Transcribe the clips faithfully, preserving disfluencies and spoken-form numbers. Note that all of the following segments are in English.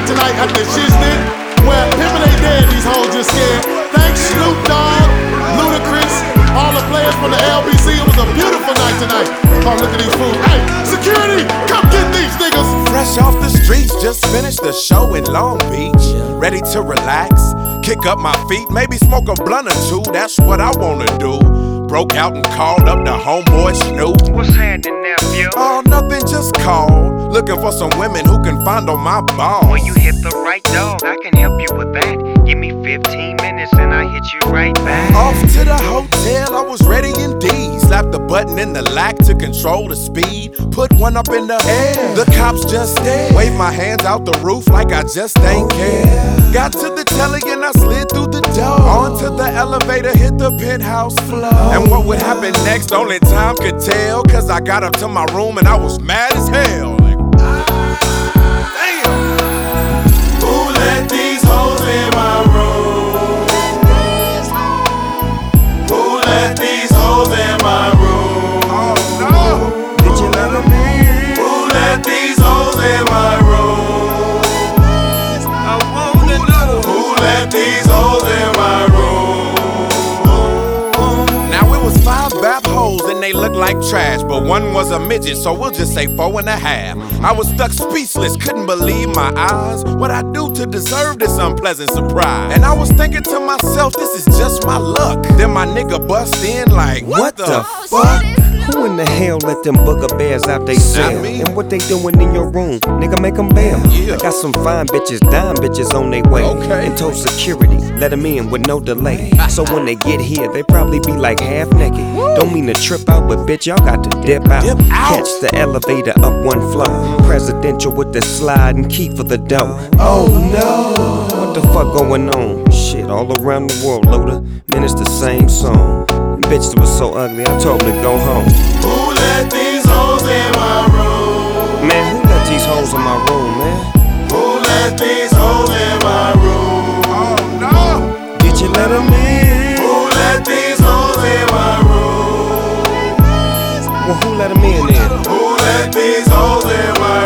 tonight at the Shiznit, where pimpin' ain't dead, these hoes just scared. Thanks Snoop Dogg, Ludacris, all the players from the L B C. It was a beautiful night tonight. Oh, look at these fools. Hey, security, come get these niggas. Fresh off the streets, just finished the show in Long Beach. Ready to relax, kick up my feet, maybe smoke a blunt or two, that's what I wanna do. Broke out and called up the homeboy Snoop. What's happening, nephew? Oh, nothing, just called. Looking for some women who can fondle my balls. When you hit the right dog, I can help you with that. Give me fifteen minutes and I hit you right back. Off to the hotel, I was ready indeed. Slapped the button in the lack to control the speed. Put one up in the air, the cops just stared. Waved my hands out the roof like I just ain't care. Got to the telly and I slid through the door. Onto the elevator, hit the penthouse floor. And what would happen next, only time could tell. Cause I got up to my room and I was mad as hell. Like, damn. Who let these hoes in my room? Who let these hoes in my room? Oh no. Did you let them in? Who let these hoes in my room? I wanna know. Who let these hoes in my room? Now it was five bap hoes and they looked like trash, but one was a midget, so we'll just say four and a half. I was stuck speechless, couldn't believe my eyes. What I do to deserve this unpleasant surprise? And I was thinking to myself, this is just my luck. Then my nigga bust in like, what, What the, the fuck? Who in the hell let them booger bears out they cell? me. And what they doing in your room? Nigga, make them bail. Yeah. I got some fine bitches, dime bitches on they way. Okay. And told security, let them in with no delay. So when they get here, they probably be like half naked. Don't mean to trip out, but bitch, y'all got to dip out. Dip out. Catch the elevator up one floor. Presidential with the slide and key for the dough. Oh no. What the fuck going on? Shit, all around the world, Luda. Man, it's the same song. Bitch that was so ugly, I told her to go home. Who let these hoes in my room? Man, who let these hoes in my room, man? Who let these hoes in my room? Oh no. Did you let them in? Who let these hoes in my room? Well, who let them in then? Who let these hoes in my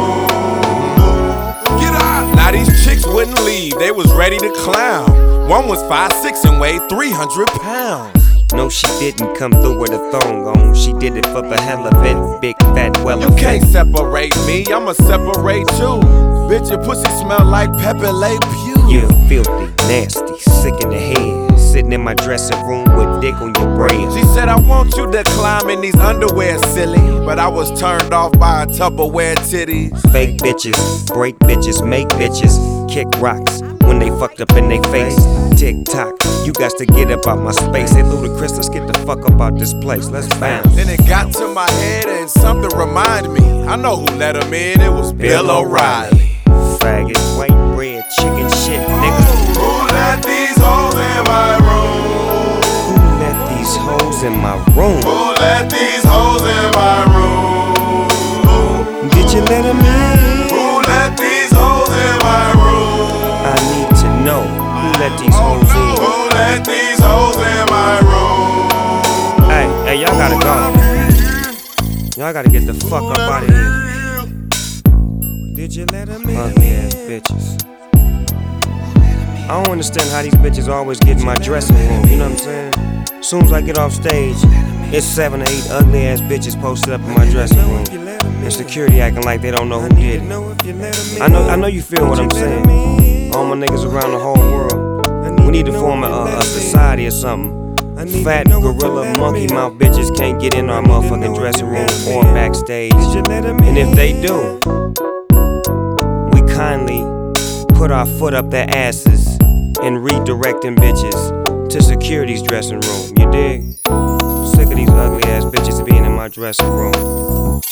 room? Get out. Now these chicks wouldn't leave, they was ready to clown. One was five six and weighed three hundred pounds. No, she didn't come through with a thong on. She did it for the hell of it. Big fat well You can't separate me, I'ma separate you. Bitch, your pussy smell like Pepe Le Pew. You filthy, nasty, sick in the head. Sitting in my dressing room with dick on your brain. She said, I want you to climb in these underwear, silly. But I was turned off by a Tupperware titties. Fake bitches, break bitches, make bitches, kick rocks when they fucked up in they face. Tick tock, you got to get up out my space. Hey Ludacris, let's get the fuck up out this place. Let's bounce. Then it got to my head and something reminded me. I know who let him in, it was Bill O'Reilly. Faggot, white bread, chicken shit, nigga. Who let these hoes in my room? Who let these hoes in my room? Who let these hoes in my room? Did you let them in? Who let these hoes in my room? I need to know who let these hoes in. Who let these hoes in my room? Hey, hey, y'all gotta go. Y'all gotta get the fuck up out of here. Did you let them in? Ugly ass bitches. I don't understand how these bitches always get in my dressing room, you know what I'm saying? Soon as I get off stage, it's seven or eight ugly ass bitches posted up in my dressing room. And security acting like they don't know who did it. I know, I know you feel what I'm saying. All my niggas around the whole world. We need to form a, a, a society or something. Fat gorilla monkey mouth bitches can't get in our motherfucking dressing room or backstage. And if they do, we kindly put our foot up their asses and redirect them bitches to security's dressing room. You dig? Sick of these ugly ass bitches being in my dressing room.